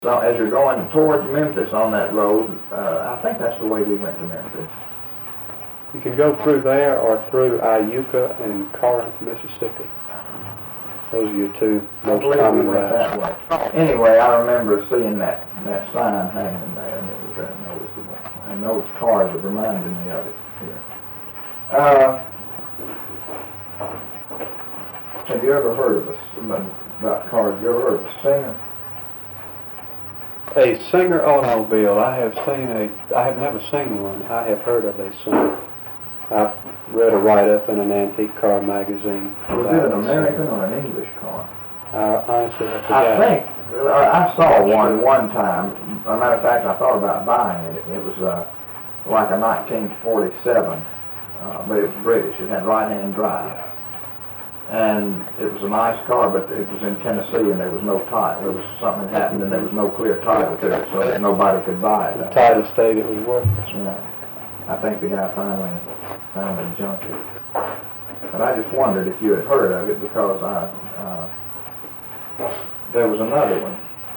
So as you're going towards Memphis on that road, I think that's the way we went to Memphis. You can go through there or through Iuka and Corinth, Mississippi. Those are your two most common routes. Anyway, I remember seeing that sign hanging there, and it was very noticeable. And those cars have reminded me of it here. Have you ever heard of about cars? Have you ever heard of a Singer? A Singer automobile. I have never seen one. I have heard of a Singer. I've read a write-up in an antique car magazine. Was it an American or an English car? Honestly, I forgot. I think I saw one time. As a matter of fact, I thought about buying it. It was like a 1947, but it was British. It had right-hand drive. And it was a nice car, but it was in Tennessee, and there was no title. There was something that happened, and there was no clear title to it, so that nobody could buy it. The title stated it was worthless. Yeah. I think the guy finally junked it. But I just wondered if you had heard of it, because there was another one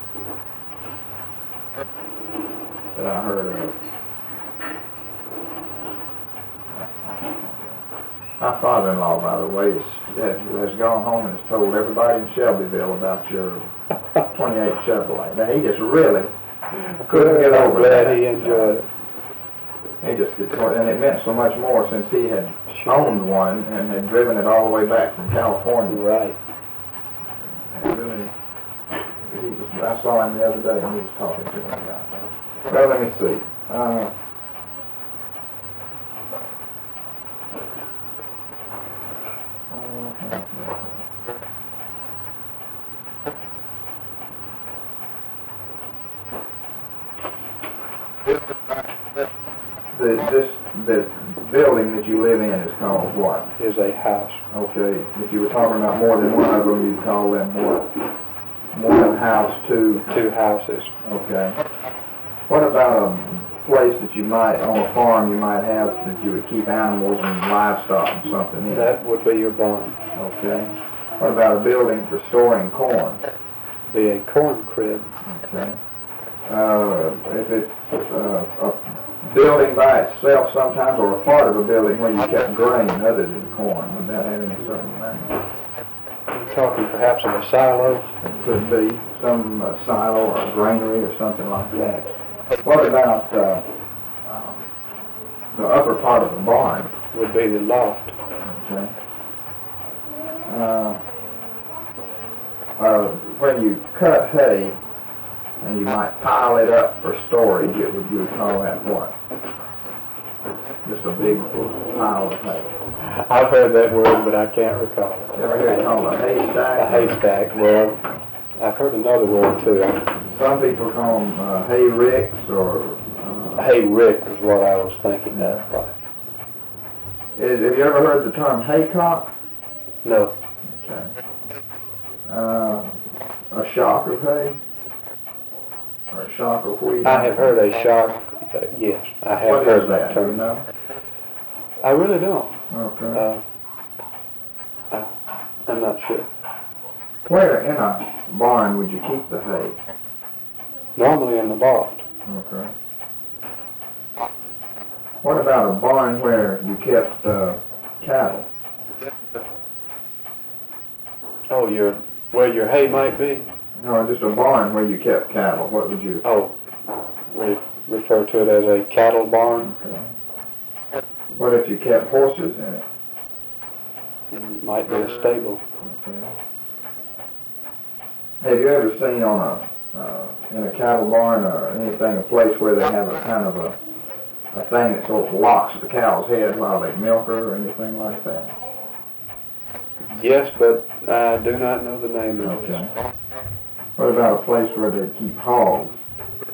that I heard of. My father-in-law, by the way, has gone home and has told everybody in Shelbyville about your 28 Chevrolet. Now, he just really couldn't get over that. Glad he enjoyed it. He just, and it meant so much more since he had owned one and had driven it all the way back from California. Right. And really, I saw him the other day, and he was talking to him about that. Well, let me see. The building that you live in is called what? Is a house. Okay. If you were talking about more than one of them, you'd call them what? More than house, two? Two houses. Okay. What about a place that you might, on a farm, you might have that you would keep animals and livestock and something in? That would be your barn. Okay. What about a building for storing corn? Be a corn crib. Okay. If it's a building by itself sometimes, or a part of a building where you kept grain other than corn, would that have any certain name? You're talking perhaps of a silo? It could be some silo or a granary or something like that. What about the upper part of the barn? Would be the loft. Okay. When you cut hay, and you might pile it up for storage, you would call that what? Just a big pile of hay. I've heard that word, but I can't recall it. You ever hear it called a haystack? A haystack. Well, I've heard another word too. Some people call them hay ricks, or... hay rick is what I was thinking of. Have you ever heard the term haycock? No. Okay. A shock of hay? Or a shock of wheat? I have heard a shock. Yes, I have heard that term. Do you know? I really don't. Okay. I'm not sure. Where in a barn would you keep the hay? Normally in the loft. Okay. What about a barn where you kept cattle? Oh, where your hay might be? No, just a barn where you kept cattle. What would you... Oh, we refer to it as a cattle barn. Okay. What if you kept horses in it? It might be a stable. Okay. Have you ever seen in a cattle barn or anything, a place where they have a kind of a thing that sort of locks the cow's head while they milk her or anything like that? Yes, but I do not know the name of it. Okay. What about a place where they keep hogs?